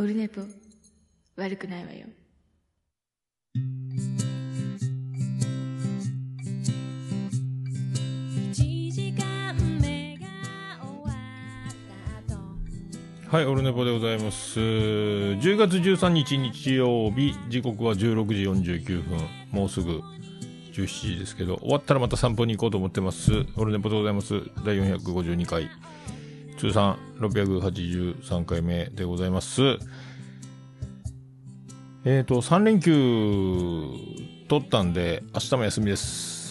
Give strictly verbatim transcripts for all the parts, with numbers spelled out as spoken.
オルネポ悪くないわよ。 はい、オルネポでございます。じゅうがつじゅうさんにち日曜日、時刻はじゅうろくじよんじゅうきゅうふん、もうすぐじゅうしちじですけど、終わったらまた散歩に行こうと思ってます。オルネポでございます。だいよんひゃくごじゅうにかい、通算ろっぴゃくはちじゅうさんかいめでございます。えーと、さん連休取ったんで、明日も休みです。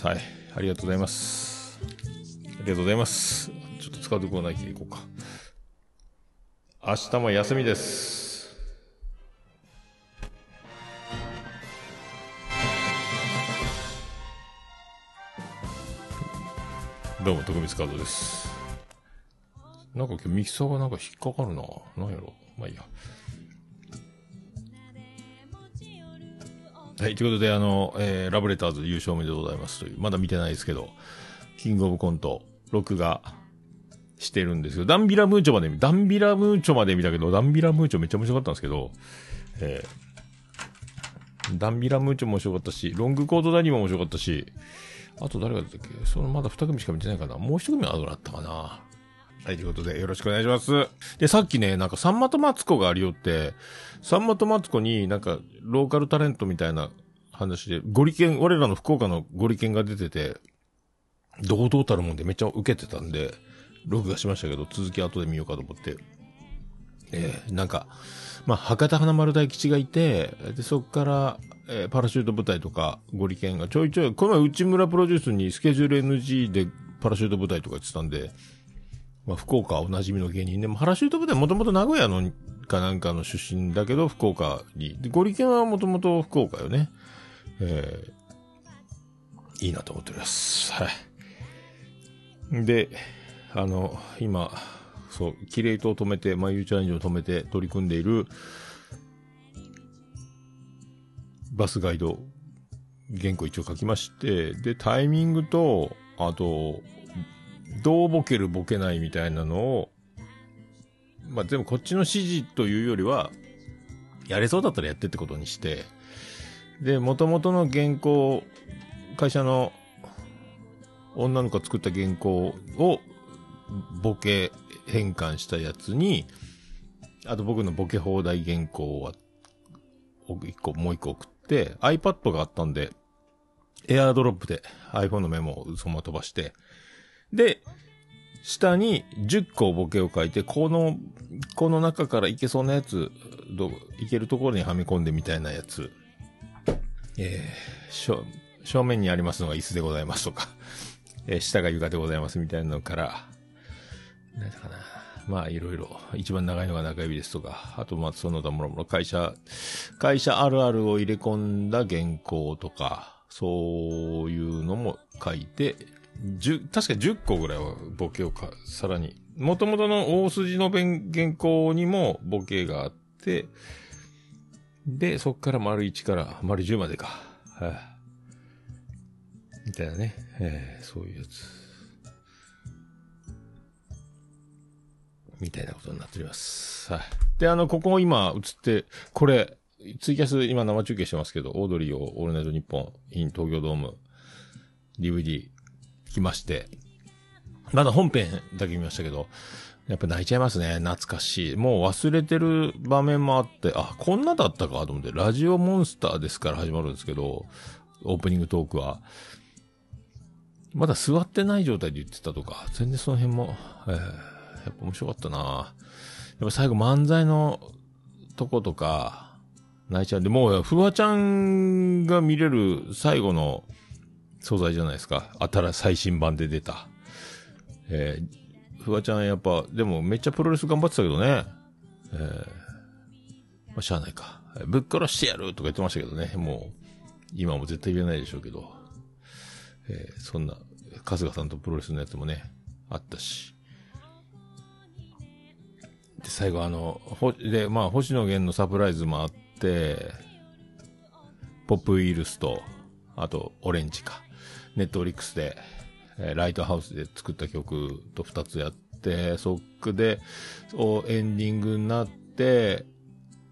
はい、ありがとうございます。ありがとうございます。ちょっと使うとこないでいこうか。明日も休みです。どうも、徳光カードです。なんか今日ミキサーがなんか引っかかるな。なんやろ。まあいいや。はい、ということで、あの、えー、ラブレターズ優勝おめでとうございますという、まだ見てないですけど、キングオブコント、録画してるんですよ。ダンビラムーチョまで、ダンビラムーチョまで見たけど、ダンビラムーチョめっちゃ面白かったんですけど、えー、ダンビラムーチョも面白かったし、ロングコートダディも面白かったし、あと誰が出たっけ？そのまだ二組しか見てないかな。もう一組は後だったかな。はい、ということでよろしくお願いします。で、さっきね、なんかさんまとマツコがありよって、さんまとマツコになんかローカルタレントみたいな話で、ゴリケン、我らの福岡のゴリケンが出てて、堂々たるもんでめっちゃ受けてたんで、録画しましたけど、続き後で見ようかと思って。えー、なんか、まあ、博多華丸大吉がいて、で、そっから、えー、パラシュート部隊とか、ゴリケンがちょいちょい、この前内村プロデュースにスケジュール エヌジー でパラシュート部隊とか言ってたんで、まあ、福岡おなじみの芸人でも、パラシュート部隊もともと名古屋のかなんかの出身だけど、福岡に。で、ゴリケンはもともと福岡よね。えー、いいなと思っております。はい。で、あの、今、そう、キレイトを止めて、まゆうチャレンジを止めて取り組んでいる、バスガイド、原稿一応書きまして、で、タイミングと、あと、どうボケるボケないみたいなのを、まあ、全部こっちの指示というよりは、やれそうだったらやってってことにして、で、元々の原稿、会社の女の子が作った原稿を、ボケ変換したやつに、あと僕のボケ放題原稿は、一個、もう一個送って、iPad があったんで、エアードロップで iPhone のメモをそのまま飛ばして、で、下にじゅっこボケを書いて、この、この中からいけそうなやつ、どう、いけるところにはめ込んでみたいなやつ、えー、正、正面にありますのが椅子でございますとか、えー、下が床でございますみたいなのから、何だかな。まあ、いろいろ。一番長いのが中指ですとか。あと、まあ、その他もろもろ会社、会社あるあるを入れ込んだ原稿とか、そういうのも書いて、じゅ、確かじゅっこぐらいはボケをか、さらに。元々の大筋の弁原稿にもボケがあって、で、そっから丸いちから丸じゅうまでか。はい、あ、みたいなね。えー、そういうやつ。みたいなことになっております。はい。で、あの、ここ今映って、これ、ツイキャス今生中継してますけど、オードリーをオールナイトニッポン in 東京ドーム ディーブイディー 来まして、まだ本編だけ見ましたけど、やっぱ泣いちゃいますね。懐かしい。もう忘れてる場面もあって、あ、こんなだったかと思って、ラジオモンスターですから始まるんですけど、オープニングトークは。まだ座ってない状態で言ってたとか、全然その辺も、えーやっぱ面白かったな。やっぱ最後漫才のとことか、泣いちゃうんで、もう、フワちゃんが見れる最後の素材じゃないですか。新最新版で出た。えー、フワちゃんやっぱ、でもめっちゃプロレス頑張ってたけどね。えー、まあ、しゃあないか。ぶっ殺してやるとか言ってましたけどね。もう、今も絶対言えないでしょうけど。えー、そんな、春日さんとプロレスのやつもね、あったし。で、最後あの、ほ、で、まあ、星野源のサプライズもあって、ポップウイルスと、あと、オレンジか。ネットフリックスで、えー、ライトハウスで作った曲と二つやって、そっで、エンディングになって、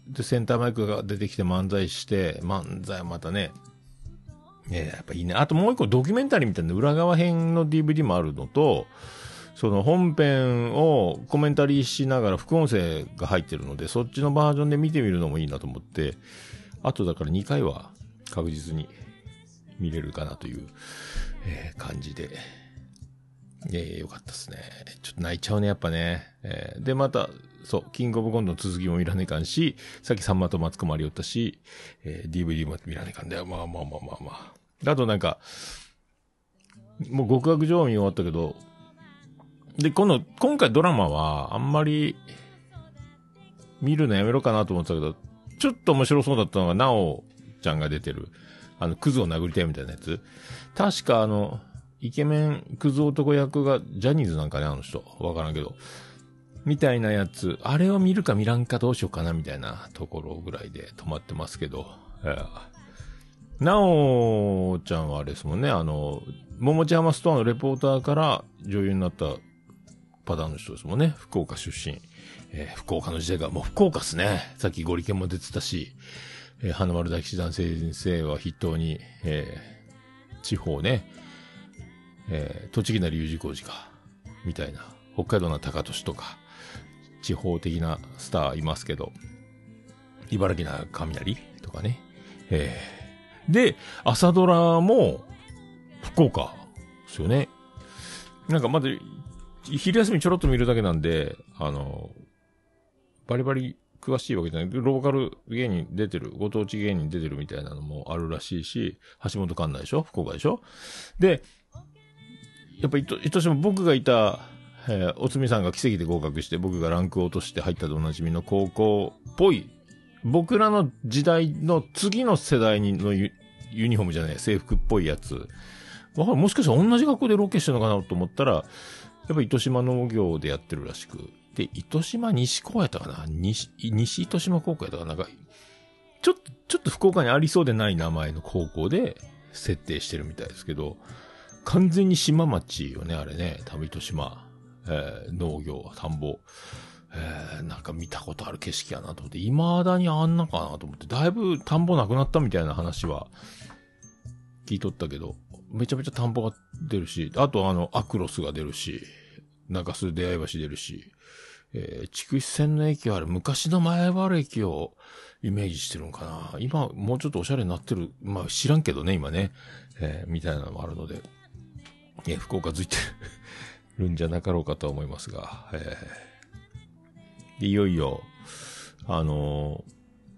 で、センターマイクが出てきて漫才して、漫才またね、えー、やっぱいいね。あともう一個ドキュメンタリーみたいな裏側編の ディーブイディー もあるのと、その本編をコメンタリーしながら副音声が入ってるので、そっちのバージョンで見てみるのもいいなと思って、あとだからにかいは確実に見れるかなという、えー、感じで、えー、よかったですね。ちょっと泣いちゃうね、やっぱね。えー、で、また、そう、キングオブコントの続きも見らねえかんし、さっきさんまとマツコもありよったし、えー、ディーブイディー も見らねえかんだよ。まあまあまあまあまあ。あとなんか、もう極悪上見終わったけど、で、この、今回ドラマは、あんまり、見るのやめろかなと思ってたけど、ちょっと面白そうだったのが、なおちゃんが出てる、あの、クズを殴りたいみたいなやつ。確かあの、イケメンクズ男役がジャニーズなんかね、あの人。わからんけど。みたいなやつ。あれを見るか見らんかどうしようかな、みたいなところぐらいで止まってますけど。えー、なおちゃんはあれですもんね、あの、桃地浜ストアのレポーターから女優になったパターンの人ですもんね。福岡出身。えー、福岡の時代が、もう福岡っすね。さっきゴリケンも出てたし、えー、花丸大吉団先生は筆頭に、えー、地方ね、えー、栃木なり U 字工事か、みたいな。北海道の高俊とか、地方的なスターいますけど、茨城な雷とかね。えー、で、朝ドラも、福岡ですよね。なんかまだ、昼休みちょろっと見るだけなんで、あの、バリバリ詳しいわけじゃない。ローカル芸人出てる、ご当地芸人出てるみたいなのもあるらしいし、橋本環奈でしょ、福岡でしょ。で、やっぱ、いと、いとしも僕がいた、えー、おつみさんが奇跡で合格して、僕がランクを落として入ったでおなじみの高校っぽい、僕らの時代の次の世代のユ、ユニフォームじゃない、制服っぽいやつ。わかる？もしかしたら同じ学校でロケしてるのかなと思ったら、やっぱ糸島農業でやってるらしく。で、糸島西高やったかな？西、西糸島高校やったかな？なんか、ちょっと、ちょっと福岡にありそうでない名前の高校で設定してるみたいですけど、完全に島町よね、あれね。多分糸島、えー、農業、田んぼ。えー、なんか見たことある景色やなと思って、未だにあんなかなと思って、だいぶ田んぼなくなったみたいな話は聞いとったけど、めちゃめちゃ田んぼが出るし、あとあの、アクロスが出るし、中洲出会い橋出るし、えー、筑肥線の駅はあれ、昔の前原駅をイメージしてるんかな。今、もうちょっとおしゃれになってる。まあ知らんけどね、今ね。えー、みたいなのもあるので、えー、福岡づいてるんじゃなかろうかとは思いますが、えー、でいよいよ、あの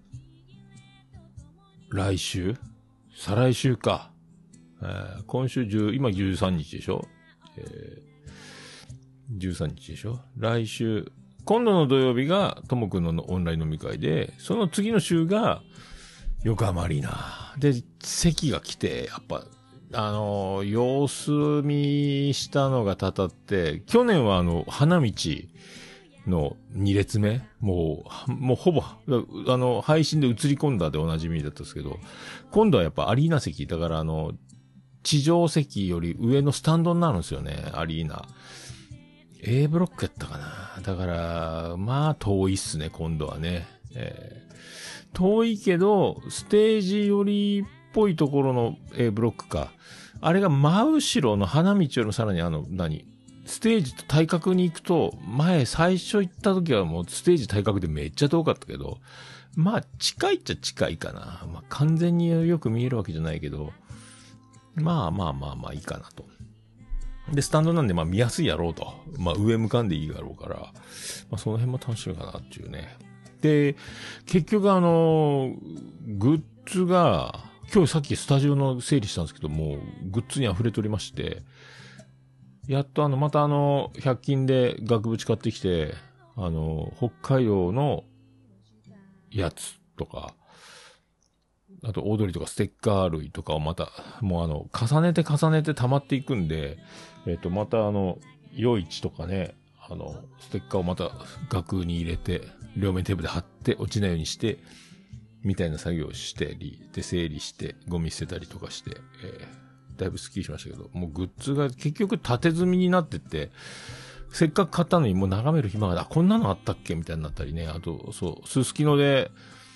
ー、来週再来週か。えー、今週じゅう、今じゅうさんにちでしょ、えー、じゅうさんにちでしょ来週、今度の土曜日がともくんのオンライン飲み会で、その次の週が横浜アリーナ。で、席が来て、やっぱ、あのー、様子見したのがたたって、去年はあの、花道のに列目もう、もうほぼ、あの、配信で映り込んだでおなじみだったんですけど、今度はやっぱアリーナ席、だからあの、地上席より上のスタンドになるんですよね、アリーナ。A ブロックやったかな。だから、まあ遠いっすね、今度はね。えー、遠いけど、ステージ寄りっぽいところの A ブロックか。あれが真後ろの花道よりもさらにあの、何ステージと対角に行くと、前最初行った時はもうステージ対角でめっちゃ遠かったけど、まあ近いっちゃ近いかな。まあ完全によく見えるわけじゃないけど、まあまあまあまあいいかなと。で、スタンドなんでまあ見やすいやろうと。まあ上向かんでいいやろうから、まあその辺も楽しみかなっていうね。で、結局あの、グッズが、今日さっきスタジオの整理したんですけども、グッズに溢れておりまして、やっとあの、またあの、ひゃく均で額縁買ってきて、あの、北海道のやつとか、あと、大鳥とかステッカー類とかをまた、もうあの、重ねて重ねて溜まっていくんで、えっと、またあの、夜市とかね、あの、ステッカーをまた額に入れて、両面テープで貼って落ちないようにして、みたいな作業をしてり、で、整理して、ゴミ捨てたりとかして、えー、だいぶスッキリしましたけど、もうグッズが結局縦積みになってて、せっかく買ったのにもう眺める暇が、あ、こんなのあったっけみたいになったりね、あと、そう、すすきので、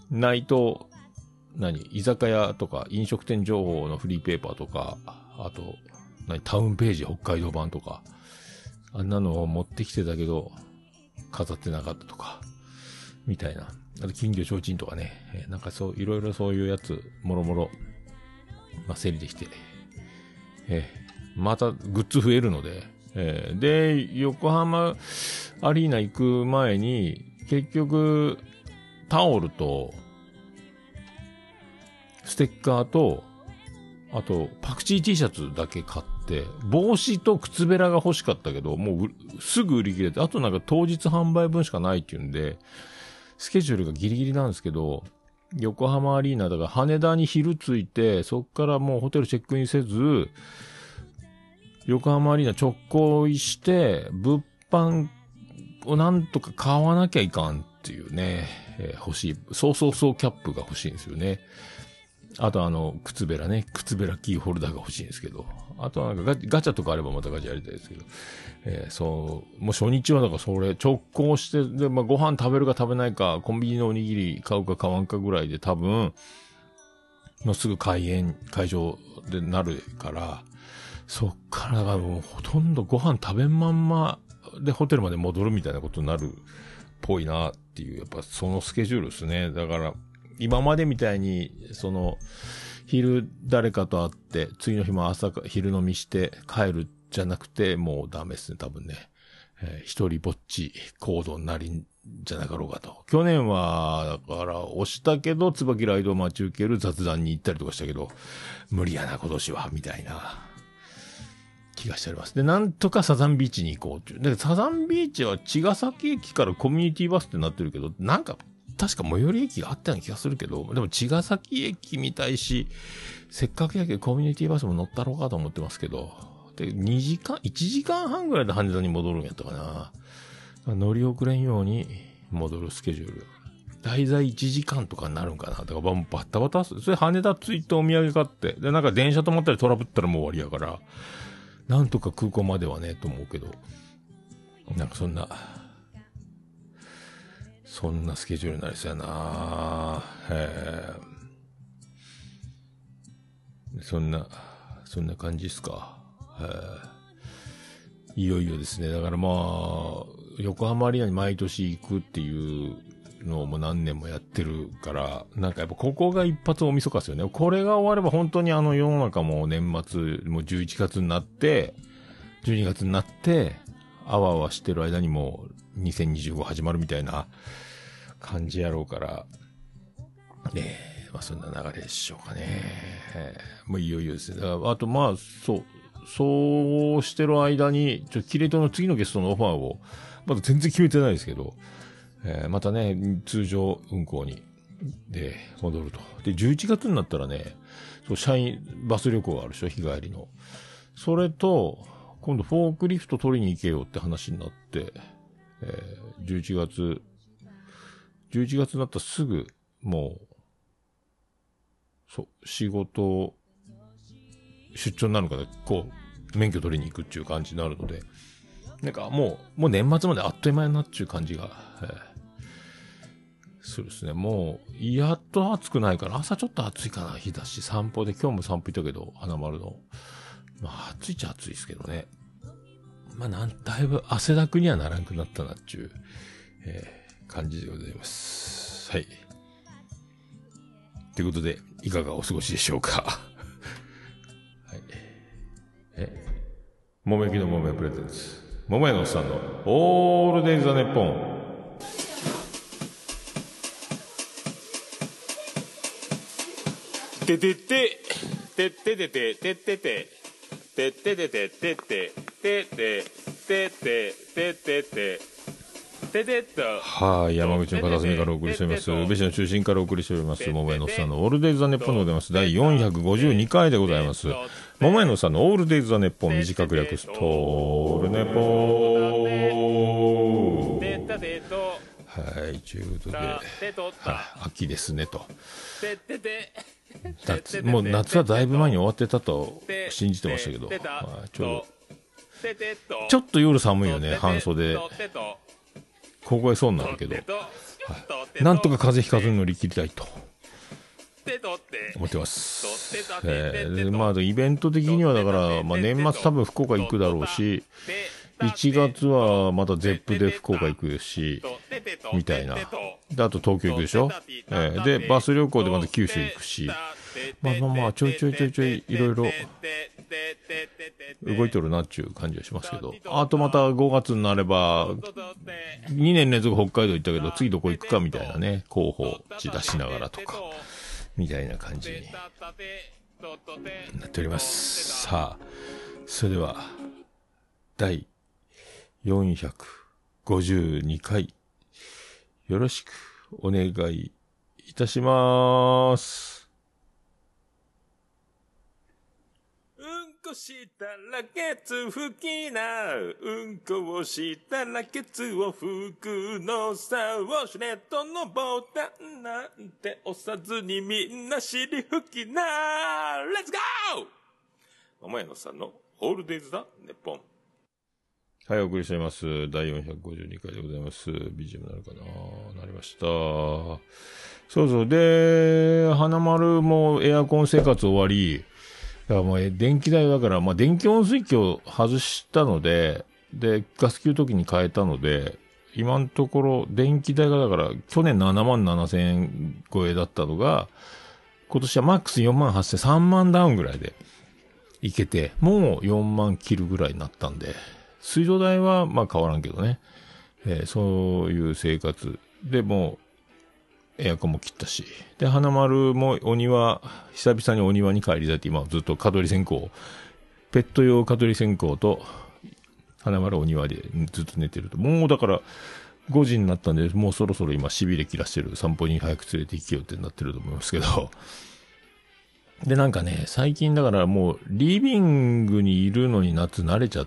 ないと、何居酒屋とか飲食店情報のフリーペーパーとか、あと、何タウンページ北海道版とか、あんなのを持ってきてたけど、飾ってなかったとか、みたいな。あと、金魚提灯とかね、えー、なんかそう、いろいろそういうやつ、もろもろ、まあ、整理できて、えー、またグッズ増えるので、えー、で、横浜アリーナ行く前に、結局、タオルと、ステッカーと、あと、パクチー T シャツだけ買って、帽子と靴べらが欲しかったけど、もうすぐ売り切れて、あとなんか当日販売分しかないっていうんで、スケジュールがギリギリなんですけど、横浜アリーナだから羽田に昼着いて、そっからもうホテルチェックインせず、横浜アリーナ直行して、物販をなんとか買わなきゃいかんっていうね、えー、欲しい。そうそうそうキャップが欲しいんですよね。あとあの、靴べらね、靴べらキーホルダーが欲しいんですけど、あとはなんかガチガチャとかあればまたガチャやりたいですけど、えー、そう、もう初日はだからそれ直行して、で、まあご飯食べるか食べないか、コンビニのおにぎり買うか買わんかぐらいで多分、もうすぐ開演、会場でなるから、そっからがもうほとんどご飯食べんまんまでホテルまで戻るみたいなことになるっぽいなっていう、やっぱそのスケジュールですね。だから、今までみたいに、その、昼誰かと会って、次の日も朝か昼飲みして帰るじゃなくて、もうダメですね、多分ね。えー、一人ぼっち行動になりんじゃなかろうかと。去年は、だから、押したけど、椿ライド待ち受ける雑談に行ったりとかしたけど、無理やな、今年は、みたいな気がしております。で、なんとかサザンビーチに行こうっていう。で、サザンビーチは茅ヶ崎駅からコミュニティバスってなってるけど、なんか、確か最寄り駅があったような気がするけど、でも茅ヶ崎駅みたいし、せっかくやけどコミュニティバスも乗ったろうかと思ってますけど、で、にじかん、いちじかんはんぐらいで羽田に戻るんやったかな。乗り遅れんように戻るスケジュール。滞在いちじかんとかになるんかな。だからバッタバタす。それ羽田着いてお土産買って、で、なんか電車止まったりトラブったらもう終わりやから、なんとか空港まではね、と思うけど、なんかそんな、そんなスケジュールになりそうやなへえ。そんな、そんな感じっすか。へいよいよですね。だからまあ、横浜アリーナに毎年行くっていうのをもう何年もやってるから、なんかやっぱここが一発大晦日ですよね。これが終われば本当にあの世の中も年末、もうじゅういちがつになって、じゅうにがつになって、あわあわしてる間にもうにせんにじゅうご始まるみたいな、感じやろうから、ねえ、まあそんな流れでしょうかね。えー、もういよいよですね。あとまあ、そう、そうしてる間に、ちょっとキレトの次のゲストのオファーを、まだ全然決めてないですけど、えー、またね、通常運行に、で、戻ると。で、じゅういちがつになったらね、そう、社員、バス旅行があるでしょ、日帰りの。それと、今度フォークリフト取りに行けよって話になって、えー、じゅういちがつ、じゅういちがつになったらすぐ、もう、そう、仕事、出張になるから、こう、免許取りに行くっていう感じになるので、なんかもう、もう年末まであっという間になっちゅう感じが、えー、そうですね、もう、やっと暑くないから、朝ちょっと暑いかな、日だし、散歩で、今日も散歩行ったけど、花丸の。まあ、暑いっちゃ暑いですけどね。まあ、なん、だいぶ汗だくにはならんくなったなっちゅう、えー感じでございます。はい。ということで、いかがお過ごしでしょうか。はい。え、もめきのもめプレゼンツ。もめのおっさんのオールデイズ・ザ・ネッポン。ててて、てててて、ててて、てててて、ててて、ててて、ててて、はい、山口の片隅からお送りしております。宇部市の中心からお送りしております。桃屋のおっさんのオールデイズ・ザ・ネッポンでございます。だいよんひゃくごじゅうにかいでございます。桃屋のおっさんのオールデイズ・ザ・ネッポン、短く略すと、オールネポー。はい、ということで、はあ、秋ですねと。夏、もう夏はだいぶ前に終わってたと信じてましたけど、まあ、ちょうど、ちょっと夜寒いよね、半袖。 凍えそうになるけど、はい、なんとか風邪ひかずに乗り切りたいと思ってます。えー、でまあイベント的にはだから、まあ、年末多分福岡行くだろうし、いちがつはまたゼップで福岡行くし、みたいな。で、あと東京行くでしょ、えー、で、バス旅行でまた九州行くし、まあまあまあ、ちょいちょいちょいちょい、いろいろ、動いとるなっていう感じはしますけど。あとまたごがつになれば、にねん連続北海道行ったけど、次どこ行くかみたいなね、候補地出しながらとか、みたいな感じになっております。さあ、それでは、第よんひゃくごじゅうにかい、よろしくお願いいたします。うんこしたらケツ拭きな。うんこをしたらケツを拭くのさ。ウォシュレットのボタンなんて押さずにみんな尻拭きな。レッツゴー！桃屋のさんのオールデイズだネポン。はい、お送りしています。だいよんひゃくごじゅうにかいでございます。ビージーエム なるかな？なりました。そうそう。で、花丸もエアコン生活終わり、だからもう電気代だから、まあ電気温水器を外したので、で、ガス給湯器に変えたので、今のところ電気代がだから去年ななまんななせんえん超えだったのが、今年はマックスよんまんはっせん、さんまんダウンぐらいでいけて、もうよんまん切るぐらいになったんで、水道代はまあ変わらんけどね、えー、そういう生活でもうエアコンも切ったし、で花丸もお庭久々にお庭に帰りたいって今ずっと蚊取り線香、ペット用蚊取り線香と花丸お庭でずっと寝てると、もうだからごじになったんで、もうそろそろ今しびれ切らしてる、散歩に早く連れて行けよってなってると思いますけど、でなんかね、最近だからもうリビングにいるのに夏慣れちゃって、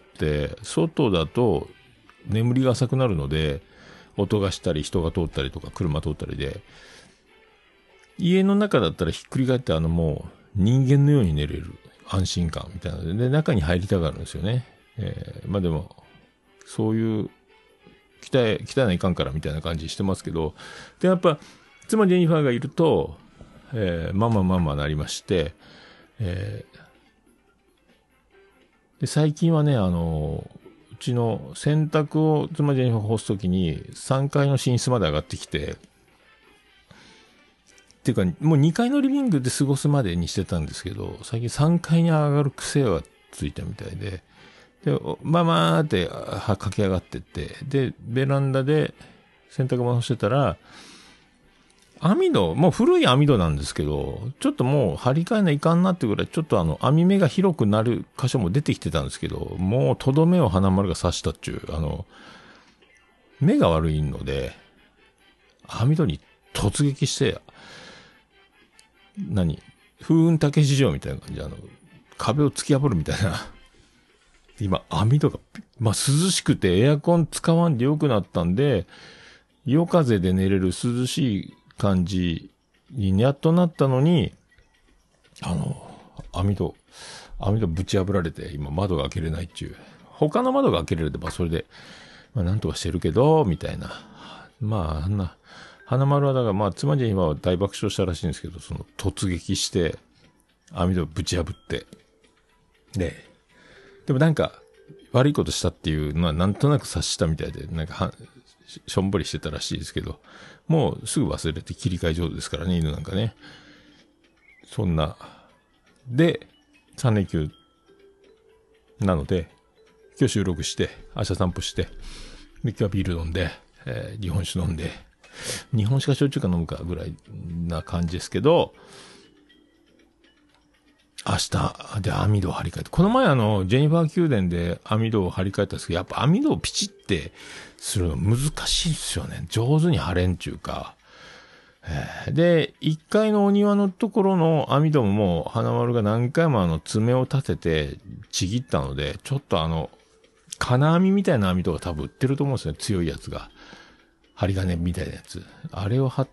外だと眠りが浅くなるので、音がしたり人が通ったりとか車通ったりで、家の中だったらひっくり返ってあのもう人間のように寝れる安心感みたいなので、で中に入りたがるんですよね。えー、まあでもそういう汚い汚いかんからみたいな感じしてますけど、でやっぱ妻ジェニファーがいると、えー、ママママなりまして、えー、で最近はね、あのうちの洗濯を妻ジェニファー干すときにさんかいの寝室まで上がってきて、っていうかもうにかいのリビングで過ごすまでにしてたんですけど、最近さんかいに上がる癖はついたみたいで、でママーって駆け上がってって、でベランダで洗濯物してたら、網戸、もう古い網戸なんですけど、ちょっともう張り替えないかんなってぐらい、ちょっとあの網目が広くなる箇所も出てきてたんですけど、もうとどめを花丸が刺したっちゅう、あの目が悪いので網戸に突撃して、何風雲竹市場みたいな感じで、あの壁を突き破るみたいな。今網戸がまあ涼しくてエアコン使わんでよくなったんで、夜風で寝れる涼しい感じにやっとなったのに、あの網戸網戸ぶち破られて今窓が開けれないっていう。他の窓が開けれればそれでまあなんとかしてるけどみたいな。まああんな花丸はだからまあ妻に今は大爆笑したらしいんですけど、その突撃して網戸ぶち破ってで、でもなんか悪いことしたっていうのはなんとなく察したみたいで、なんかはしょんぼりしてたらしいですけど、もうすぐ忘れて切り替え上手ですからね、犬なんかね。そんなでさん連休なので、今日収録して明日散歩して、今日はビール飲んで、えー、日本酒飲んで、日本酒か焼酎か飲むかぐらいな感じですけど、明日で網戸を張り替えて、この前あのジェニファー宮殿で網戸を張り替えたんですけど、やっぱ網戸をピチってするの難しいですよね。上手に張れんちゅうか。でいっかいのお庭のところの網戸ももう花丸が何回もあの爪を立ててちぎったので、ちょっとあの金網みたいな網戸が多分売ってると思うんですよね。強いやつが針金みたいなやつ、あれを貼って、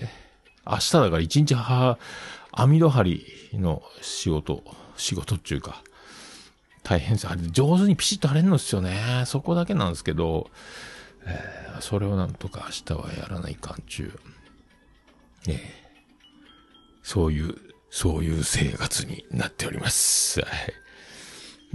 明日だから一日は網戸張りの仕事仕事っていうか大変です。あれ上手にピシッと張れるのですよね。そこだけなんですけど、 えー、それをなんとか明日はやらないかんちゅう、ね、そういう、そういう生活になっております。はい。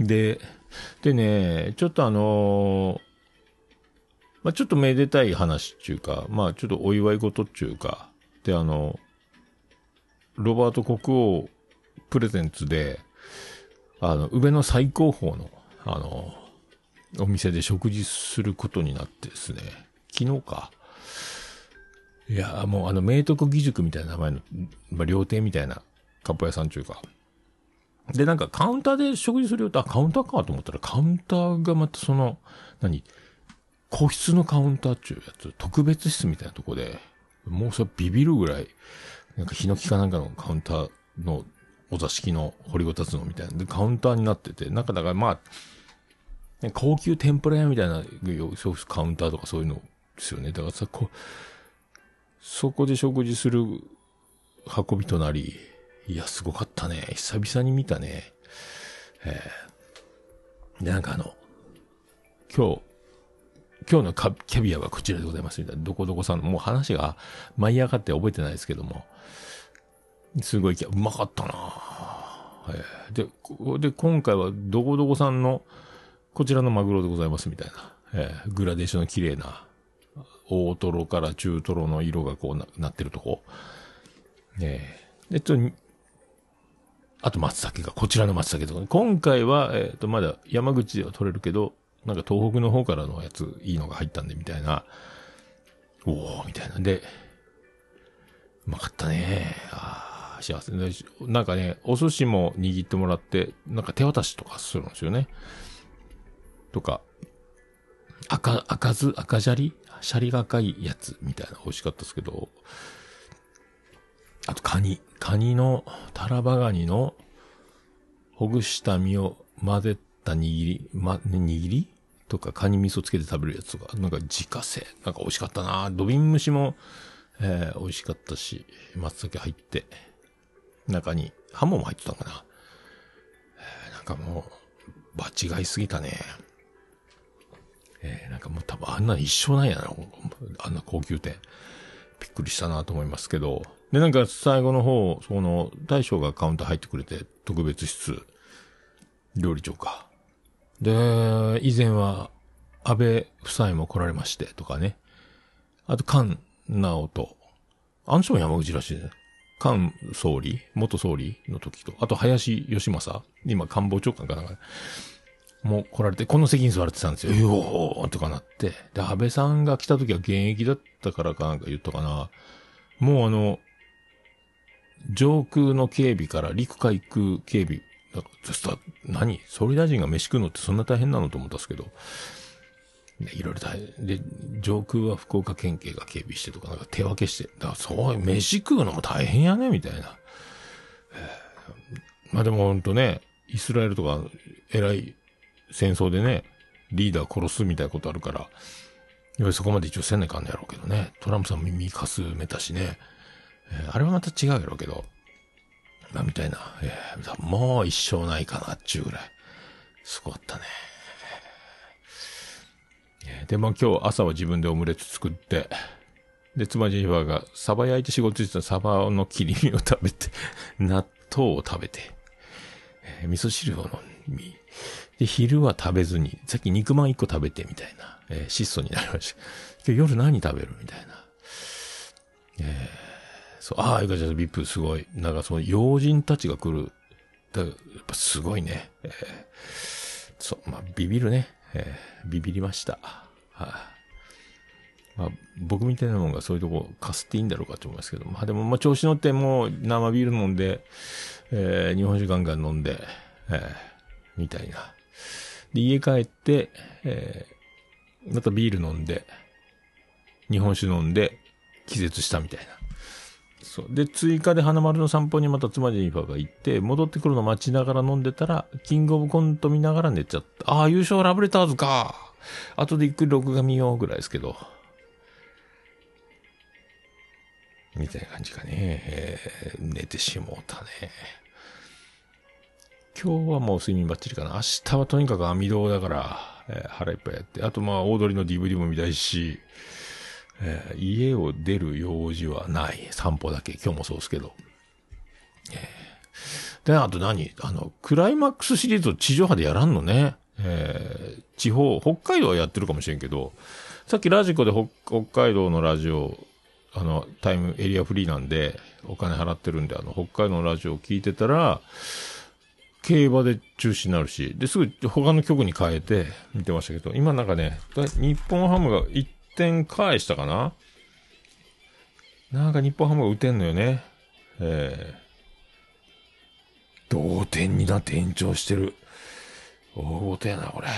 で、でね、ちょっとあのー、まあ、ちょっとめでたい話っていうか、まあ、ちょっとお祝い事っていうか、で、あの、ロバート国王プレゼンツで、あの、上の最高峰の、あの、お店で食事することになってですね、昨日か。いや、もうあの、明徳義塾みたいな名前の、まあ、料亭みたいな、かっぽ屋さんっていうか。で、なんかカウンターで食事するよと、あ、カウンターかと思ったら、カウンターがまたその、何個室のカウンターっていうやつ、特別室みたいなとこで、もうそれビビるぐらい、なんかヒノキかなんかのカウンターのお座敷の掘りごたつのみたいな。で、カウンターになってて、なんかだからまあ、高級天ぷら屋みたいな、そうカウンターとかそういうのですよね。だからさ、こそこで食事する運びとなり、いや、すごかったね。久々に見たね。えー、で、なんかあの、今日、今日のカキャビアはこちらでございますみたいな。どこどこさんの、もう話が舞い上がって覚えてないですけども、すごい、うまかったなぁ、えー、で、で、今回はどこどこさんの、こちらのマグロでございますみたいな。えー、グラデーションの綺麗な、大トロから中トロの色がこう な, なってるとこ。えー、で、ちょっと、あと松茸が、こちらの松茸とか、今回は、えっと、まだ山口では取れるけど、なんか東北の方からのやつ、いいのが入ったんで、みたいな。おー、みたいなんで、うまかったね。あー、幸せ。なんかね、お寿司も握ってもらって、なんか手渡しとかするんですよね。とか、赤、赤ず、赤砂利シャリが赤いやつ、みたいな美味しかったですけど、あとカニ。カニの、タラバガニの、ほぐした身を混ぜた握り、ま、握りとか、カニ味噌つけて食べるやつとか、なんか自家製。なんか美味しかったな。土瓶蒸しも、えー、美味しかったし、松茸入って、中に、ハモも入ってたのかな。えー、なんかもう、場違いすぎたね。えー、なんかもう多分あんな一生ないやな。あんな高級店。びっくりしたなと思いますけど。で、なんか最後の方、その、大将がカウンター入ってくれて、特別室、料理長か。で、以前は、安倍夫妻も来られまして、とかね。あと、菅直人。あの人も山口らしいね。菅総理元総理の時と。あと、林義正今、官房長官かなんか。もう来られて、この席に座れてたんですよ。よーとかなって。で、安倍さんが来た時は現役だったからかなんか言ったかな。もうあの、上空の警備から陸海空警備。だからずっと何総理大臣が飯食うのってそんな大変なのと思ったんですけど。で、いろいろ大変。で、上空は福岡県警が警備してとか、なんか手分けして。だからそう、飯食うのも大変やね、みたいな。まあでもほんとね、イスラエルとか偉い戦争でね、リーダー殺すみたいなことあるから、やっぱりそこまで一応せんねんかんのやろうけどね。トランプさん耳かすめたしね。えー、あれはまた違うやろうけど。まあ、みたいな。えー、もう一生ないかなっちゅうぐらい。すごかったね。えー、で、まあ今日朝は自分でオムレツ作って、で、妻ジェニファーがサバ焼いて仕事してたサバの切り身を食べて、納豆を食べて、えー、味噌汁を飲み、で、昼は食べずに、さっき肉まん一個食べてみたいな、えー、質素になりました。今日夜何食べるみたいな。えー、そう、ああ、ゆかちゃん、ビップすごい。なんかその要人たちが来る。だやっぱすごいね。えー、そう、まあ、ビビるね。えー、ビビりました。はい、あ。まあ、僕みたいなもんがそういうとこかすっていいんだろうかと思いますけど。まあでも、まあ調子乗ってもう生ビール飲んで、えー、日本酒ガンガン飲んで、えー、みたいな。で、家帰って、えー、またビール飲んで、日本酒飲んで、気絶したみたいな。そう。で、追加で花丸の散歩にまた妻ジェニファーが行って、戻ってくるの待ちながら飲んでたら、キングオブコント見ながら寝ちゃった。ああ、優勝ラブレターズか。後でゆっくり録画見ようぐらいですけど。みたいな感じかね。えー、寝てしもうたね。今日はもう睡眠バッチリかな。明日はとにかく網戸だから、 えー、腹いっぱいやって。あとまあ、オードリーの ディーブイディー も見たいし、えー、家を出る用事はない。散歩だけ。今日もそうですけど。えー、で、あと何あの、クライマックスシリーズを地上波でやらんのね。えー、地方、北海道はやってるかもしれんけど、さっきラジコで北海道のラジオ、あの、タイムエリアフリーなんで、お金払ってるんで、あの、北海道のラジオを聞いてたら、競馬で中止になるし、で、すぐ他の局に変えて見てましたけど、今なんかね、日本ハムがいってん返したかな？なんか日本ハムが打てんのよね。えー、同点になって延長してる。大ごとやな、これ。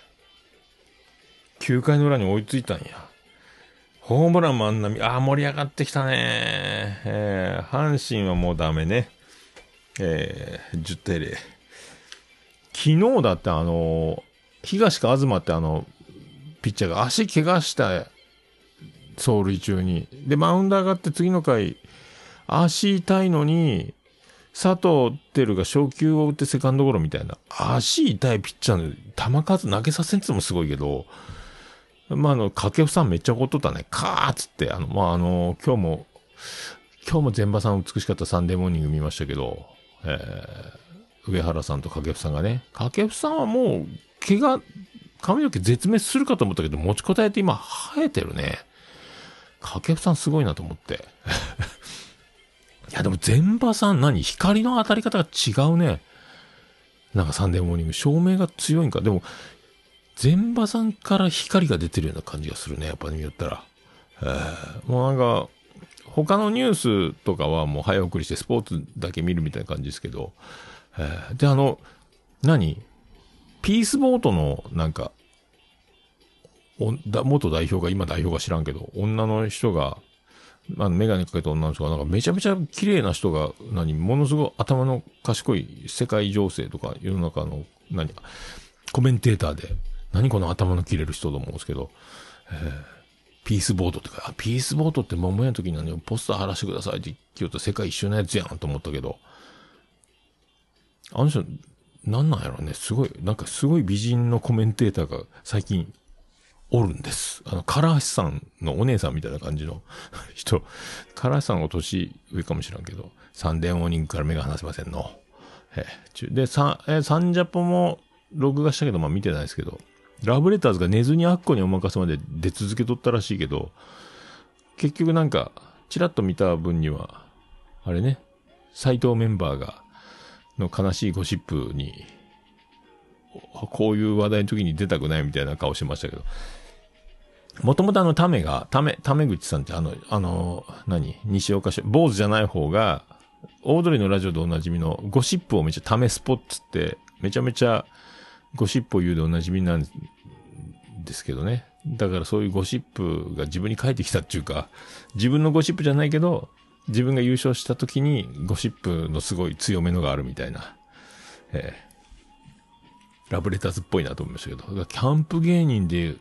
きゅうかいの裏に追いついたんや。ホームランもあんなみ、あー盛り上がってきたね。えー、阪神はもうダメね。えー、じゅってんゼロ。昨日だってあの、東か東ってあの、ピッチャーが足怪我した走塁中に。で、マウンド上がって次の回、足痛いのに、佐藤輝が初球を打ってセカンドゴロみたいな。足痛いピッチャーの球数投げさせんつもすごいけど、まあ、あの、掛布さんめっちゃ怒っとったね。カーッつって、あの、まあ、あの、今日も、今日も全場さん美しかったサンデーモーニング見ましたけど、えー、上原さんと掛布さんがね、掛布さんはもう、毛が、髪の毛絶滅するかと思ったけど、持ちこたえて今生えてるね。掛布さんすごいなと思って。いや、でも全場さん何光の当たり方が違うね。なんかサンデーモーニング、照明が強いんか。でも、全場さんから光が出てるような感じがするね。やっぱり見よったら。えー、もうなんか、他のニュースとかはもう早送りしてスポーツだけ見るみたいな感じですけど。えー、で、あの、何ピースボートのなんか、おだ元代表が、今代表が知らんけど、女の人が、あの、メガネかけた女の人が、なんかめちゃめちゃ綺麗な人が、何ものすごい頭の賢い世界情勢とか、世の中の、何コメンテーターで、何この頭の切れる人と思うんですけど、えー、ピースボートってか、ピースボートって桃屋の時に何ポスター貼らせてくださいって言うと世界一周のやつやんと思ったけど、あの人、なんなんやろね、すごい、なんかすごい美人のコメンテーターが最近おるんです。あの、唐橋さんのお姉さんみたいな感じの人、唐橋さんお年上かもしれんけど、サンデーモーニングから目が離せませんの。えー、で、サン、えー、サンジャポも録画したけど、まあ見てないですけど、ラブレターズが寝ずにアッコにお任せまで出続けとったらしいけど、結局なんか、チラッと見た分には、あれね、斎藤メンバーが、の悲しいゴシップに、こういう話題の時に出たくないみたいな顔してましたけど、もともとあのタメが、タメ、タメ口さんってあの、あの、何西岡市、坊主じゃない方が、オードリーのラジオでおなじみのゴシップをめちゃタメスポッツって、めちゃめちゃゴシップを言うでおなじみなんですけどね。だからそういうゴシップが自分に返ってきたっていうか、自分のゴシップじゃないけど、自分が優勝した時にゴシップのすごい強めのがあるみたいな、えー、ラブレターズっぽいなと思いましたけど、キャンプ芸人で、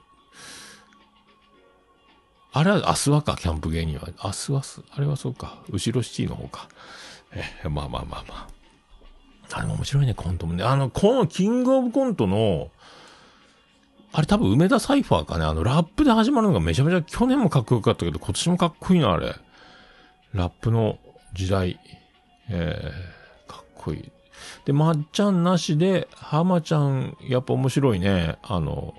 あれはアスワか、キャンプ芸人は。アスワス、あれはそうか、後ろシティの方か。えー、まあまあまあまあ。あれも面白いね、コントもね。あの、このキングオブコントの、あれ多分梅田サイファーかね。あの、ラップで始まるのがめちゃめちゃ去年もかっこよかったけど、今年もかっこいいな、あれ。ラップの時代。えー、かっこいい。で、まっちゃんなしで、浜ちゃん、やっぱ面白いね。あの、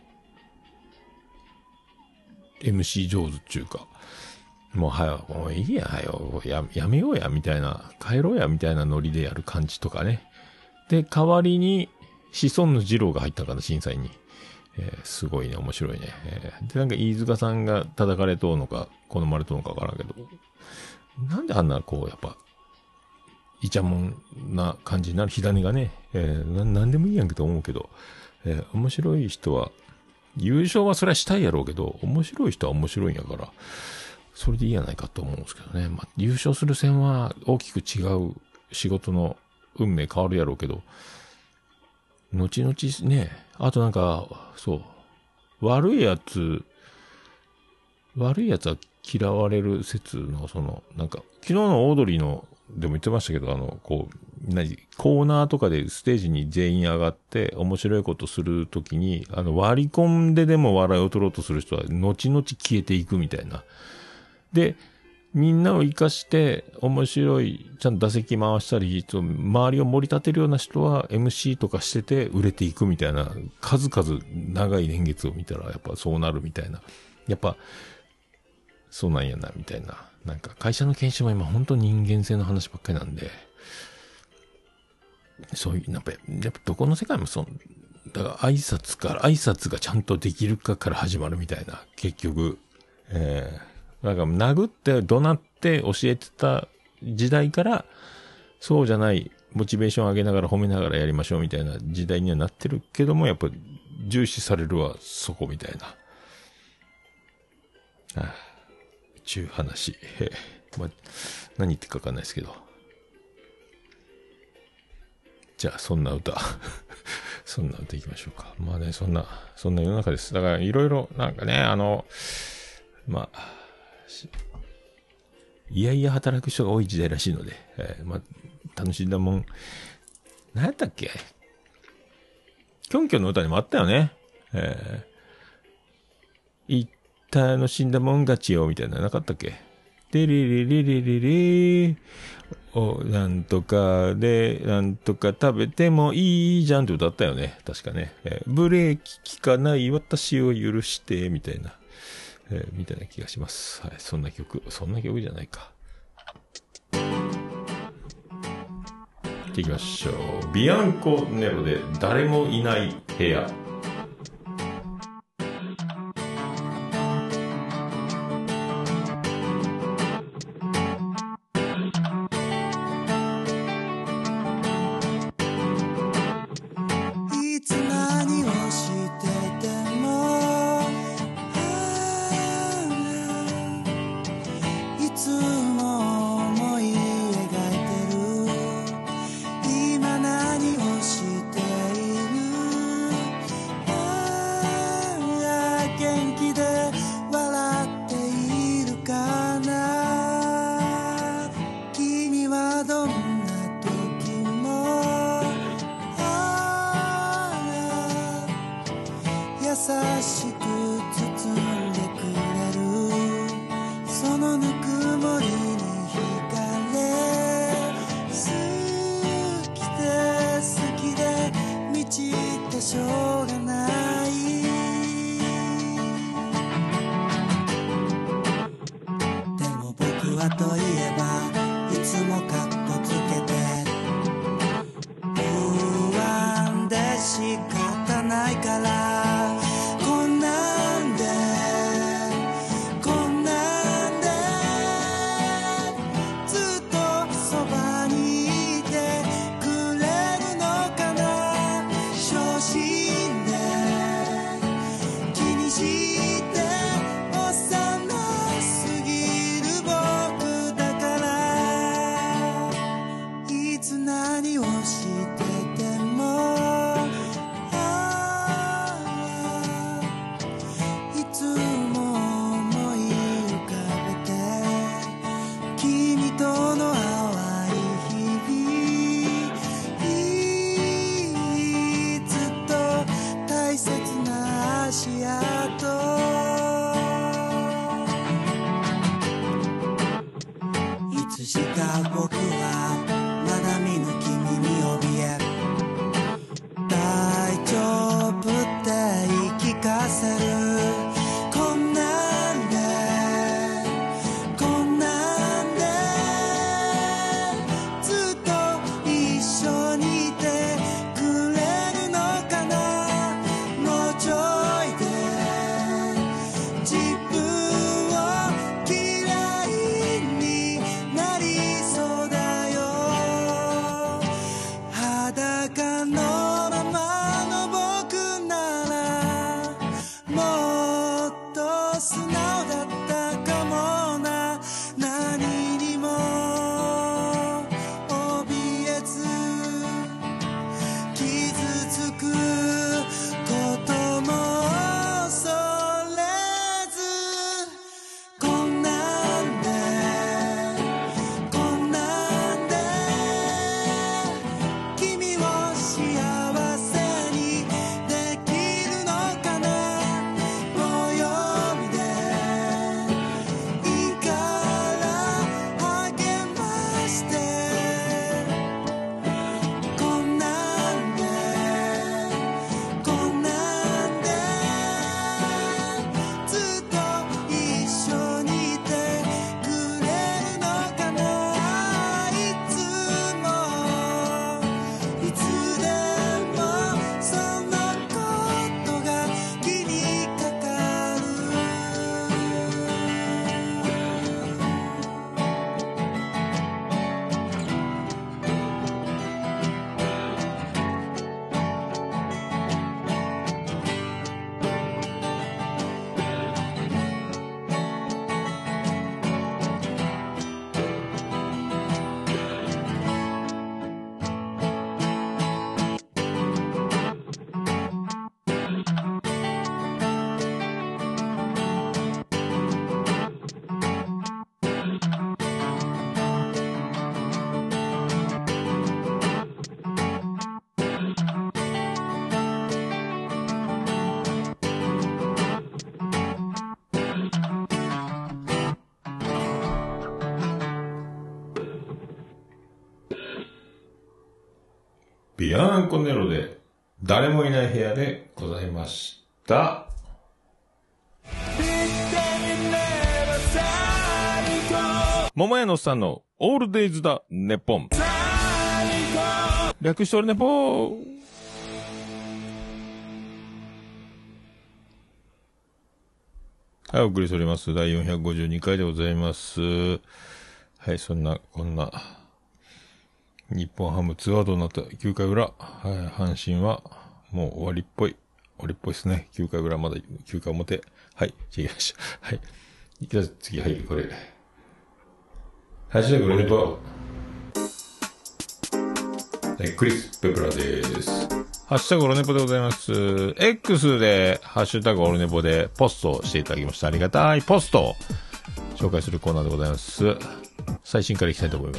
エムシー 上手っていうか。もう、はよ、もういいや、はよ、や、やめようや、みたいな、帰ろうや、みたいなノリでやる感じとかね。で、代わりに、シソンヌ二郎が入ったかな、審査員に。えー、すごいね、面白いね。えー、で、なんか飯塚さんが叩かれとうのか、好まれとうのかわからんけど、なんであんな、こう、やっぱ、イチャモンな感じになる火種がね、えー、な、なんでもいいやんけと思うけど、えー、面白い人は、優勝はそれはしたいやろうけど、面白い人は面白いんやから、それでいいやないかと思うんですけどね。まあ、優勝する線は大きく違う仕事の運命変わるやろうけど、後々ね、あとなんか、そう、悪いやつ、悪いやつは嫌われる説の、その、なんか、昨日のオードリーのでも言ってましたけど、あの、こう、何、コーナーとかでステージに全員上がって面白いことするときに、あの、割り込んででも笑いを取ろうとする人は、後々消えていくみたいな。で、みんなを生かして、面白い、ちゃんと打席回したり、周りを盛り立てるような人は エムシー とかしてて売れていくみたいな、数々長い年月を見たら、やっぱそうなるみたいな。やっぱ、そうなんやな、みたいな。なんか会社の研修も今本当人間性の話ばっかりなんで、そういう、やっぱ、やっぱどこの世界もそう、だから挨拶から、挨拶がちゃんとできるかから始まるみたいな、結局。えー、だから殴って怒鳴って教えてた時代から、そうじゃない、モチベーション上げながら褒めながらやりましょうみたいな時代にはなってるけども、やっぱ重視されるはそこみたいな。ああ、ちゅう話。えー、まあ、何言ってるかわかんないですけど。じゃあ、そんな歌。そんな歌いきましょうか。まあね、そんな、そんな世の中です。だから、いろいろ、なんかね、あの、まあ、いやいや働く人が多い時代らしいので、えー、まあ、楽しんだもん。何やったっけ？キョンキョンの歌にもあったよね。えー、一体の死んだもん勝ちよ、みたいな、なかったっけ？でれれれれれれー。お、なんとかで、なんとか食べてもいいじゃんって歌ったよね。確かね。えー、ブレーキ効かない私を許して、みたいな。えー、みたいな気がします。はい。そんな曲。そんな曲じゃないか。行っていきましょう。ビアンコネロで誰もいない部屋。 して幼すぎる僕だからビアンコネロで誰もいない部屋でございました。桃屋のおっさんのオールデイズだネポン。略しておるネポー。はい、お送りしております。だいよんひゃくごじゅうにかいでございます。はい、そんな、こんな、日本ハムツーアウトになったきゅうかい裏、はい、阪神はもう終わりっぽい。終わりっぽいですね。きゅうかい裏まだきゅうかい表。はい、違いました。はい。じゃあ次、はい、これ。ハッシュタグロネポ。はい、クリス・ペプラです。ハッシュタグオルネポでございます。X で、ハッシュタグオルネポでポストをしていただきました。ありがたいポストを紹介するコーナーでございます。最新からいきたいと思います。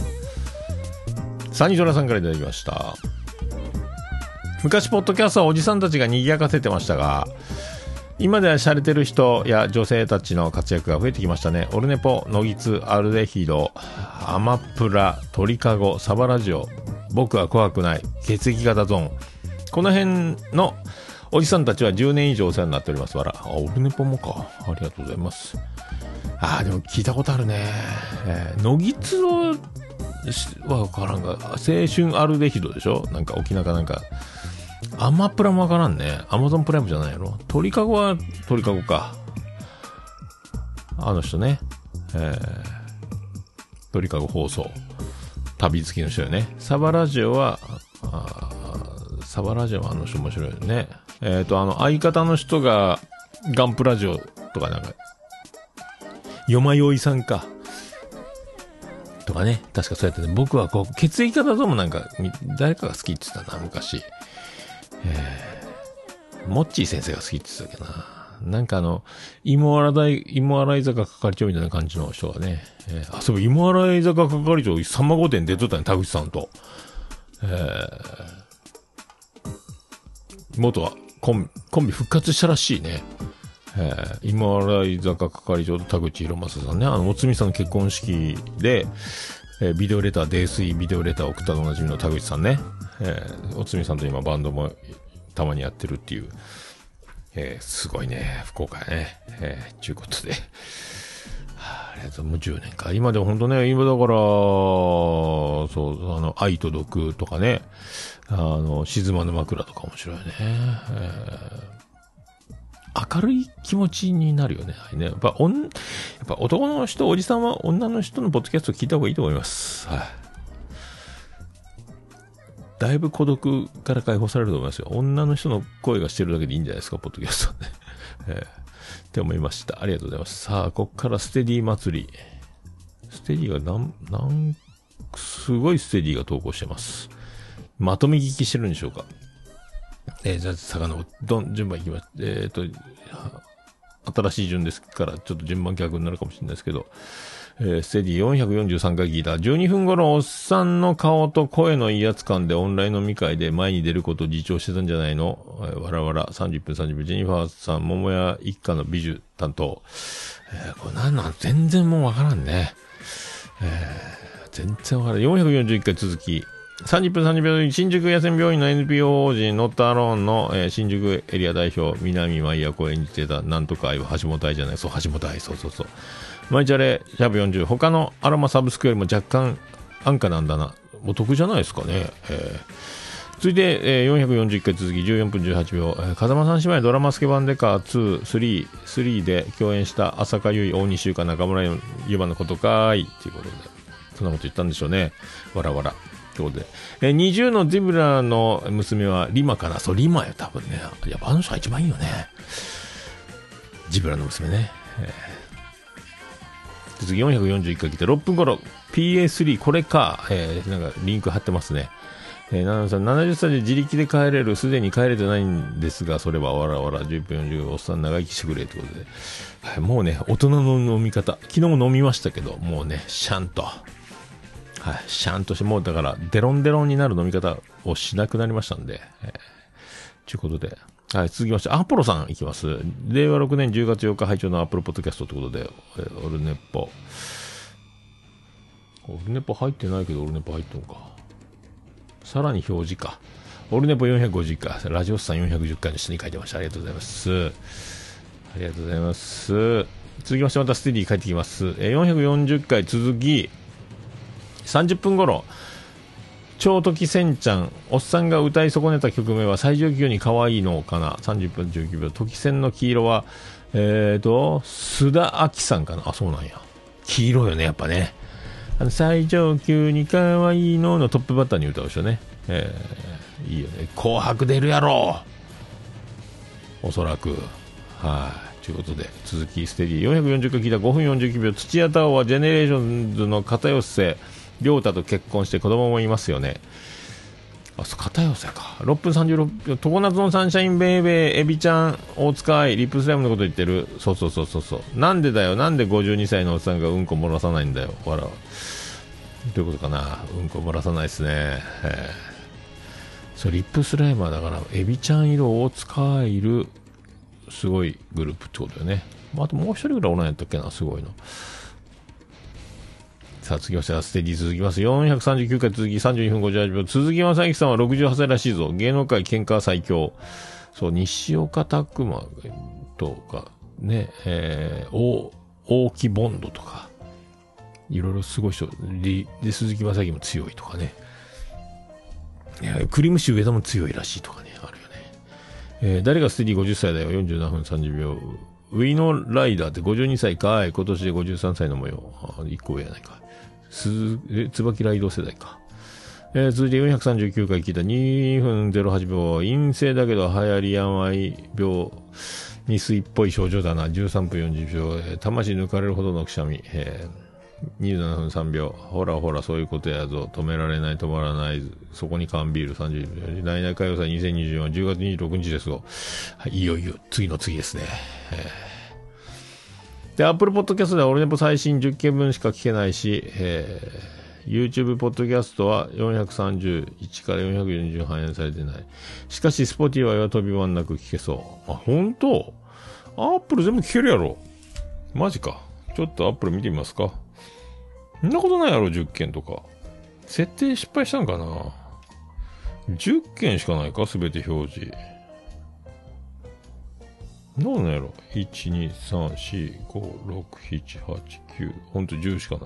サニドラさんからいただきました。昔ポッドキャストはおじさんたちが賑やかせてましたが、今では洒落てる人や女性たちの活躍が増えてきましたね。オルネポ、ノギツ、アルデヒド、アマプラ、鳥かご、サバラジオ、僕は怖くない、血液型ゾーン、この辺のおじさんたちはじゅうねん以上お世話になっております。わら、あ、オルネポもか、ありがとうございます。あー、でも聞いたことあるね。えー、ノギツをはわからんが、青春アルデヒドでしょ、なんか沖縄かなんか。アマプラもわからんね。アマゾンプライムじゃないやろ。鳥かごは鳥かごか。あの人ね。えー、鳥かご放送。旅好きの人よね。サバラジオは、あサバラジオはあの人面白いよね。えっと、あの、相方の人が、ガンプラジオとかなんか、よまよいさんか。とかね。確かそうやってね。僕はこう、血液型ともなんか、誰かが好きって言ってたな、昔。えー、モッチー先生が好きって言ってたっけな。なんかあの、芋洗い、芋洗い坂係長みたいな感じの人がね、えー、あ、そう、芋洗い坂係長、さんま御殿出とったね、田口さんと。えー、元はコンビ、コンビ復活したらしいね。えー、芋洗い坂係長と田口博正さんね、あの、おつみさんの結婚式で、えー、ビデオレター、泥酔ビデオレターを送ったおなじみの田口さんね。えー、おつみさんと今バンドもたまにやってるっていう、えー、すごいね、福岡ね、えー、ちゅうことで、はあ、ありがとう、もうじゅうねんか。今でも本当ね、今だから、そう、あの、愛と毒とかね、あの、静まぬ枕とか面白いね、えー、明るい気持ちになるよね、ね、やっぱ、おん、やっぱ男の人、おじさんは女の人のポッドキャスト聞いた方がいいと思います。はい、だいぶ孤独から解放されると思いますよ。女の人の声がしてるだけでいいんじゃないですか、ポッドキャストね。えー、って思いました。ありがとうございます。さあ、こっからステディ祭り。ステディがなん、なん、すごいステディが投稿してます。まとめ聞きしてるんでしょうか。えー、じゃあ、遡って、どん、順番いきます。えっと、新しい順ですから、ちょっと順番逆になるかもしれないですけど、えー、ステディよんひゃくよんじゅうさんかい聞いた。じゅうにふん頃、おっさんの顔と声の威圧感でオンライン飲み会で前に出ることを自重してたんじゃないの、えー、わらわら、さんじゅっぷんさんじゅっぷん、ジェニファーさん、桃屋一家の美女担当。えー、これなんなん全然もうわからんね。えー、全然わからん。よんひゃくよんじゅういっかい続き。さんじゅっぷんさんじゅっぷん、新宿野戦病院の エヌピーオー 法人ノットアローンの、えー、新宿エリア代表、南舞役を演じてた、なんとか愛は橋本愛じゃない、そう、橋本愛、そうそうそう。マイチャレ、シャープよんじゅう、他のアロマサブスクよりも若干安価なんだな。お得じゃないですかね。えー、続いて、えー、よんひゃくよんじゅういっかい続き、じゅうよんぷんじゅうはちびょう、えー、風間さん姉妹ドラマスケバンデカーに、さん、さんで共演した浅香唯、大西優香、中村ゆばのことかーい。ということで、そんなこと言ったんでしょうね。わらわら。ということで、えー、にじゅうのゼブラの娘はリマかな。そう、リマよ、多分ね。いや、あの人が一番いいよね。ジブラの娘ね。えー次よんひゃくよんじゅういっかい来てろっぷん頃 ピーエースリー これか、えー、なんかリンク貼ってますね。えー、ななさんななじゅっさいで自力で帰れる、すでに帰れてないんですが、それはわらわらじゅっぷんよんじゅうおっさん長生きしてくれということで、はい、もうね大人の飲み方、昨日も飲みましたけど、もうねシャンと、はい、シャンとして、もうだからデロンデロンになる飲み方をしなくなりましたんで、えー、ということで、はい、続きまして、アポロさんいきます。れいわろくねんじゅうがつよっか拝聴のアップルポッドキャストということで、えー、オルネポ。オルネポ入ってないけど、オルネポ入ってんのか。 さらに表示か。オルネポよんひゃくごじゅっかい、ラジオスさんよんひゃくじゅっかいの下に書いてました。ありがとうございます。ありがとうございます。続きましてまたステディ帰ってきます。えー、よんひゃくよんじゅっかい続き、さんじゅっぷん頃、超時せんちゃん、おっさんが歌い損ねた曲名は最上級に可愛いのかな。さんじゅっぷんじゅうきゅうびょう。時せんの黄色は、えーと、須田亜希さんかな。あ、そうなんや。黄色よね、やっぱね。あの最上級に可愛いののトップバッターに歌う人ね。えー、いいよね。紅白出るやろおそらく。はい。ということで、続きステディよんひゃくよんじゅっかい聞いたごふんよんじゅうきゅうびょう。土屋太鳳はジェネレーションズの片寄せ亮太と結婚して子供もいますよね。あ、そう、片寄せか。ろっぷんさんじゅうろっぷん。常夏のサンシャインベイベー、エビちゃん、大塚愛、リップスライムのこと言ってる。そうそうそうそうそう。なんでだよ、なんでごじゅうにさいのおっさんがうんこ漏らさないんだよ。笑う。どういうことかな。うんこ漏らさないですね。えー、そう、リップスライマーだから、エビちゃんいる、大塚愛いる、すごいグループってことよね。まあ、あともう一人ぐらいおらんやったっけな、すごいの。さあ、続きましてはステディ続きます。よんひゃくさんじゅうきゅうかい続きさんじゅうにふんごじゅうはちびょう。鈴木正幸さんはろくじゅうはっさいらしいぞ。芸能界喧嘩最強。そう、西岡拓馬とか、ね、えー、大、大木ボンドとか、いろいろすごい人、で、で鈴木正幸も強いとかね。いや、クリームシ上田も強いらしいとかね、あるよね。えー、誰がステディごじゅっさいだよ。よんじゅうななふんさんじゅうびょう。ウィノライダーってごじゅうにさいかい。今年でごじゅうさんさいの模様。あ、いっこ上やないか。す、え、椿ライド世代か。えー、続いてよんひゃくさんじゅうきゅうかい聞いたにふんぜろはちびょう。陰性だけど流行り病病。未遂っぽい症状だな。じゅうさんぷんよんじゅうびょう。えー、魂抜かれるほどのくしゃみ。えー、にじゅうななふんさんびょう。ほらほらそういうことやぞ。止められない止まらない。そこに缶ビールさんじゅうびょう。来年歌謡祭にせんにじゅうよん、じゅうがつにじゅうろくにちですよ。はい、いよいよ次の次ですね。えーで、Apple Podcast では俺ネポ最新じゅっけんぶんしか聞けないし、えー、YouTube Podcast はよんひゃくさんじゅういちからよんひゃくよんじゅう反映されてない。しかし、Spotify は飛び番なく聞けそう。あ、ほんと？ Apple 全部聞けるやろ。マジか。ちょっと Apple 見てみますか。そんなことないやろ、じゅっけんとか。設定失敗したんかな？ じゅっ 件しかないか、すべて表示。どうなんやろ ?いち、に、さん、よん、ご、ろく、なな、はち、きゅう。ほんとじゅうしかない。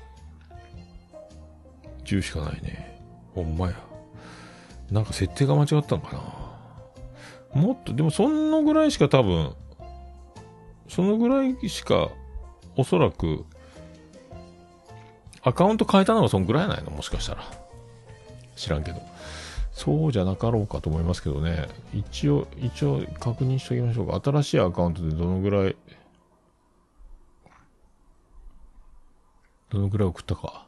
じゅうしかないね。ほんまや。なんか設定が間違ったんかな。もっと、でもそのぐらいしか多分、そのぐらいしか、おそらく、アカウント変えたのがそんぐらいないのもしかしたら。知らんけど。そうじゃなかろうかと思いますけどね。一応、一応確認しておきましょうか。新しいアカウントでどのぐらい、どのぐらい送ったか。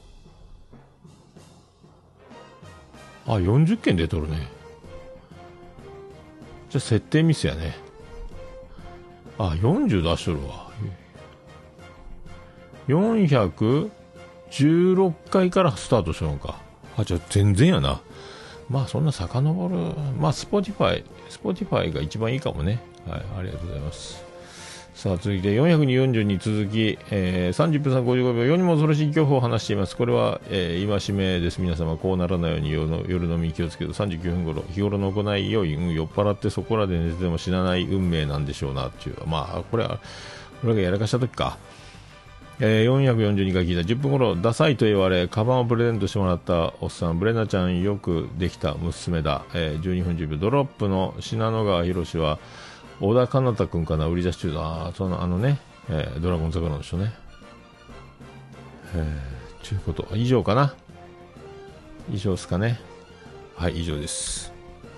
あ、よんじゅっけん出とるね。じゃあ設定ミスやね。あ、よんじゅう出しとるわ。よんひゃくじゅうろっかいからスタートしようのか。あ、じゃあ全然やな。まあそんな遡る、まあ Spotify、Spotify が一番いいかもね。はい、ありがとうございます。さあ続いてよんひゃくよんじゅうに続き、えー、さんじゅっぷんさんごじゅうごびょう、世にも恐ろしい恐怖を話しています。これは、えー、戒めです。皆様こうならないように夜の夜飲み気をつける。さんじゅうきゅうふん頃、日頃の行い良い、うん、酔っ払ってそこらで寝てても死なない運命なんでしょうなっていう。まあこれは、これがやらかした時か。えー、よんひゃくよんじゅうにかい聞いたじゅっぷん頃、ダサいと言われカバンをプレゼントしてもらったおっさん、ブレナちゃんよくできた娘だ。えー、じゅうにふんじゅうびょう、ドロップの信濃川博士は小田かなたくんかな、売り出し中だ。あそのあのね、えー、ドラゴン桜の人ね。えー、ちゅうこと。以上かな。以上ですかね。はい、以上です。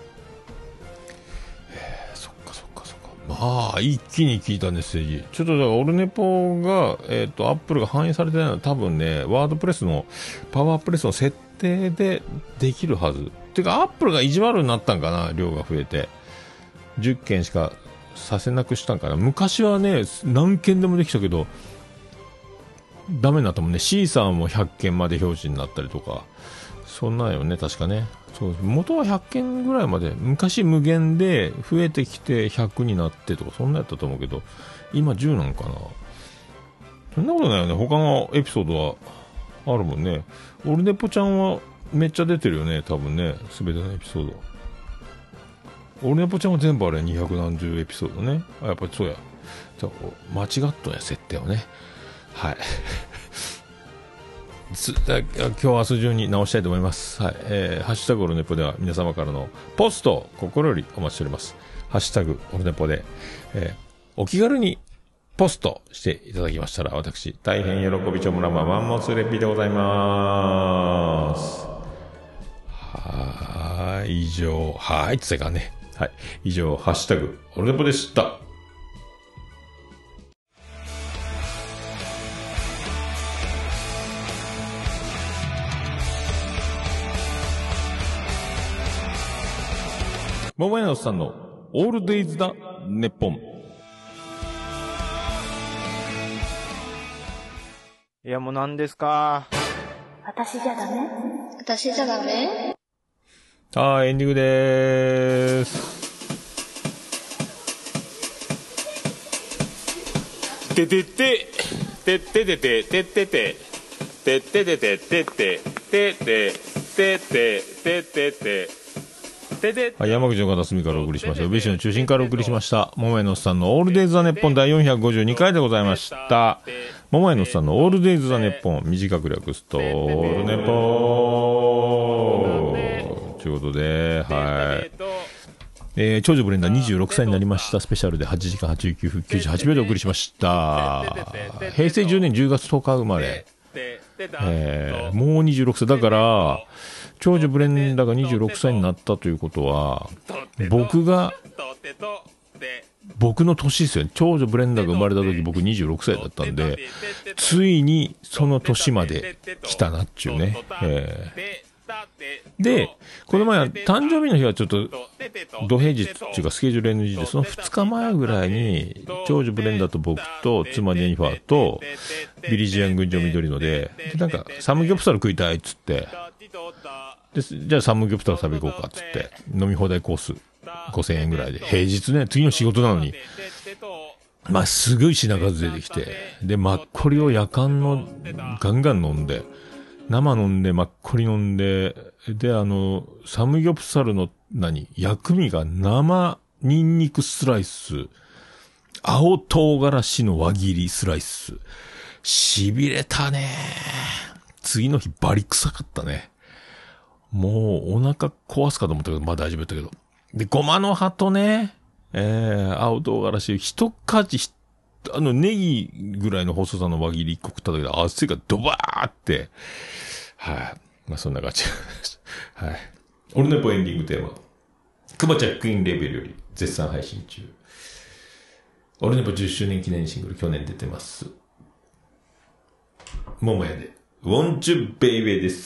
まあ、一気に聞いたメッセージ。ちょっとだから、オルネポが、えっと、アップルが反映されてないのは多分ね、ワードプレスの、パワープレスの設定でできるはず。てか、アップルが意地悪になったんかな、量が増えて。じゅっけんしかさせなくしたんかな。昔はね、何件でもできたけど、ダメになったもんね。C さんもひゃっけんまで表示になったりとか。そんなんよね、確かね。そう、元はひゃっけんぐらいまで、昔無限で増えてきてひゃくになってとか、そんなやったと思うけど、今じゅうなんかな。そんなことないよね。他のエピソードはあるもんね。オルネポちゃんはめっちゃ出てるよね、多分ね、すべてのエピソード。オルネポちゃんも全部あれにひゃくなんじゅうエピソードね。あ、やっぱりそうや。じゃ間違っとんや、設定をね。はい。つ今日明日中に直したいと思います。はい。えー、ハッシュタグオルネポでは皆様からのポストを心よりお待ちしております。ハッシュタグオルネポで、えー、お気軽にポストしていただきましたら、私、大変喜びちょむらまマンモスレピでございます。はーい、以上、はーいって言ったかね。はい。以上、ハッシュタグ、オルネポでした。桃屋のおっさんのオールデイズだ、ネッポン。 いや、もう何ですか。 私じゃダメ？私じゃダメ？ はい、エンディングでーす。ててて、てててて、ててて、てててて、ててて、ててて、ててて、はい、山口の片隅からお送りしました。宇部市の中心からお送りしました。桃屋のおっさんのオールデイズ・ザ・ネッポン第よんひゃくごじゅうにかいでございました。桃屋のおっさんのオールデイズ・ザ・ネッポン、短く略すと、オールネポーということで、はい。えー、長女ブレンダーにじゅうろくさいになりましたスペシャルではちじかんはちじゅうきゅうふんきゅうじゅうはちびょうでお送りしました。平成じゅうねんじゅうがつとおか生まれ。えー、もうにじゅうろくさいだから長女ブレンダーがにじゅうろくさいになったということは僕が僕の年ですよね。長女ブレンダーが生まれた時僕にじゅうろくさいだったんでついにその年まで来たなっちゅうね、えーで、この前は誕生日の日はちょっと土平日っていうかスケジュール エヌジー でそのふつかまえぐらいに長女ブレンダーと僕と妻ジェニファーとビリジアン群青緑ので、でなんかサムギョプサル食いたいっつってでじゃあサムギョプサル食べ行こうかっつって飲み放題コースごせんえんぐらいで平日ね次の仕事なのにまあすごい品数出てきてでマッコリを夜間のガンガン飲んで生飲んで、マッコリ飲んで、で、あの、サムギョプサルの、何薬味が生ニンニクスライス、青唐辛子の輪切りスライス。痺れたね。次の日バリ臭かったね。もうお腹壊すかと思ったけど、まあ大丈夫だったけど。で、ごまの葉とね、えー、青唐辛子、一かじ、あの、ネギぐらいの細さの輪切り一個食っただけで、汗がドバーって、はい、あ。まあ、そんな感じ。はい。オルネポエンディングテーマ。クマちゃんクイーンレベルより絶賛配信中。オルネポじゅっしゅうねん記念シングル去年出てます。桃屋で、Won't You Baby です。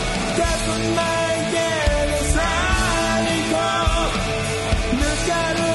Got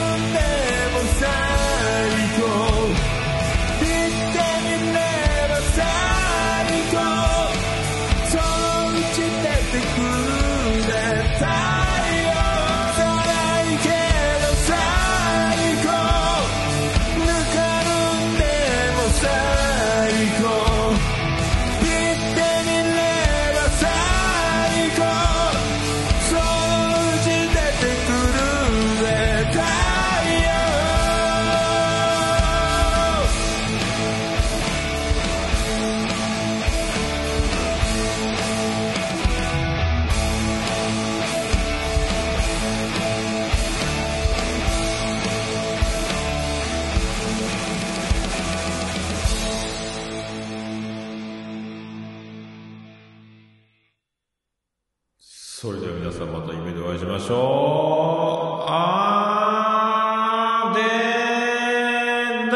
それでは皆さんまた夢でお会いしましょう。あーでー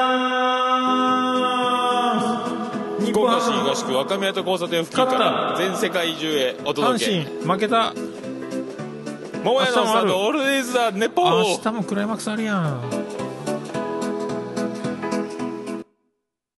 だー福岡市東区若宮と交差点付近から全世界中へお届け。 阪神負けた。 桃屋のおっさんのオールディーズ・ザ・ネポー。 明日もクライマックスあるやん。